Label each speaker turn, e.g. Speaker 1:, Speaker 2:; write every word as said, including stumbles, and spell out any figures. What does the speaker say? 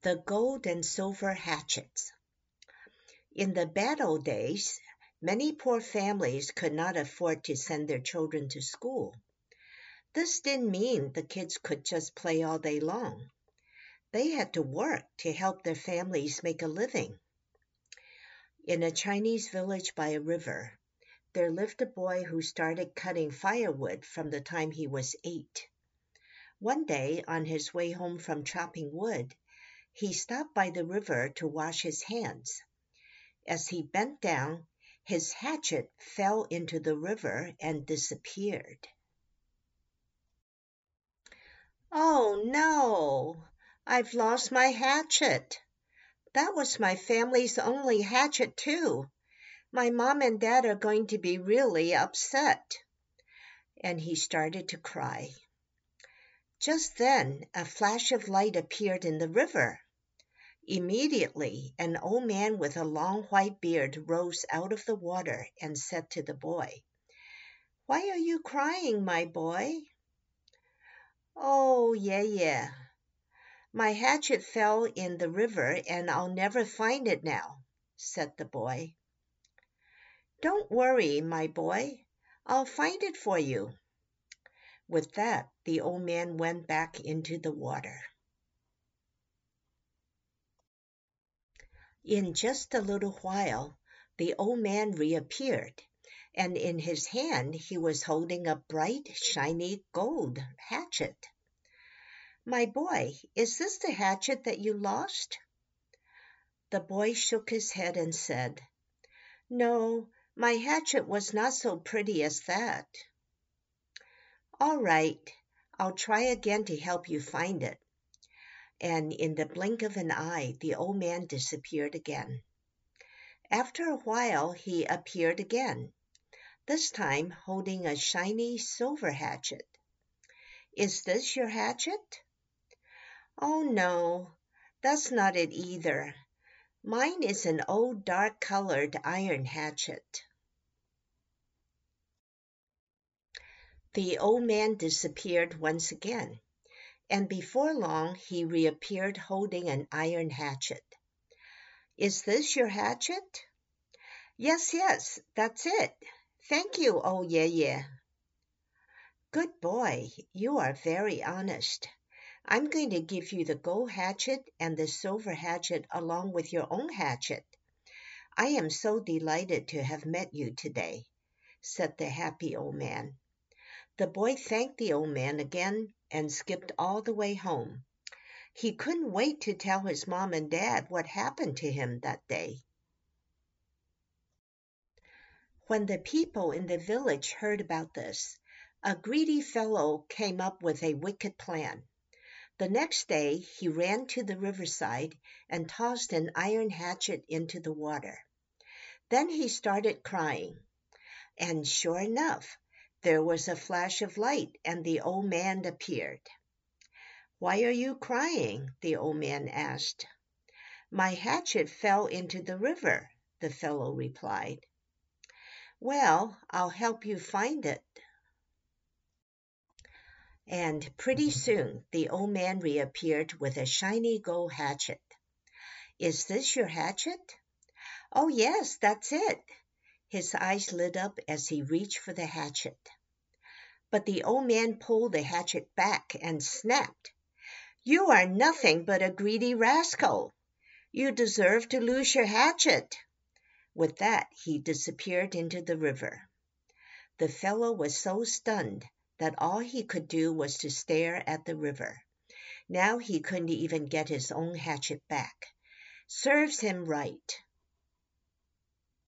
Speaker 1: The gold and silver hatchets. In the bad old days, many poor families could not afford to send their children to school. This didn't mean the kids could just play all day long. They had to work to help their families make a living. In a Chinese village by a river, there lived a boy who started cutting firewood from the time he was eight. One day, on his way home from chopping wood, he stopped by the river to wash his hands. As he bent down, his hatchet fell into the river and disappeared. "Oh, no! I've lost my hatchet. That was my family's only hatchet, too. My mom and dad are going to be really upset." And he started to cry. Just then, a flash of light appeared in the river. Immediately, an old man with a long white beard rose out of the water and said to the boy, "Why are you crying, my boy?" "Oh, yeah, yeah. My hatchet fell in the river and I'll never find it now," said the boy. "Don't worry, my boy. I'll find it for you." With that, the old man went back into the water. In just a little while, the old man reappeared, and in his hand he was holding a bright, shiny gold hatchet. "My boy, is this the hatchet that you lost?" The boy shook his head and said, "No, my hatchet was not so pretty as that." "All right, I'll try again to help you find it." And in the blink of an eye, the old man disappeared again. After a while, he appeared again, this time holding a shiny silver hatchet. "Is this your hatchet?" "Oh, no, that's not it either. Mine is an old dark-colored iron hatchet." The old man disappeared once again, and before long he reappeared holding an iron hatchet. "Is this your hatchet?" "Yes, yes, that's it. Thank you, old Ye-Ye." "Good boy, you are very honest. I'm going to give you the gold hatchet and the silver hatchet along with your own hatchet. I am so delighted to have met you today," said the happy old man. The boy thanked the old man again and skipped all the way home. He couldn't wait to tell his mom and dad what happened to him that day. When the people in the village heard about this, a greedy fellow came up with a wicked plan. The next day he ran to the riverside and tossed an iron hatchet into the water. Then he started crying. And sure enough, there was a flash of light and the old man appeared. "Why are you crying?" the old man asked. "My hatchet fell into the river," the fellow replied. "Well, I'll help you find it." And pretty soon the old man reappeared with a shiny gold hatchet. "Is this your hatchet?" "Oh, yes, that's it." His eyes lit up as he reached for the hatchet. But the old man pulled the hatchet back and snapped, "You are nothing but a greedy rascal. You deserve to lose your hatchet." With that, he disappeared into the river. The fellow was so stunned that all he could do was to stare at the river. Now he couldn't even get his own hatchet back. Serves him right.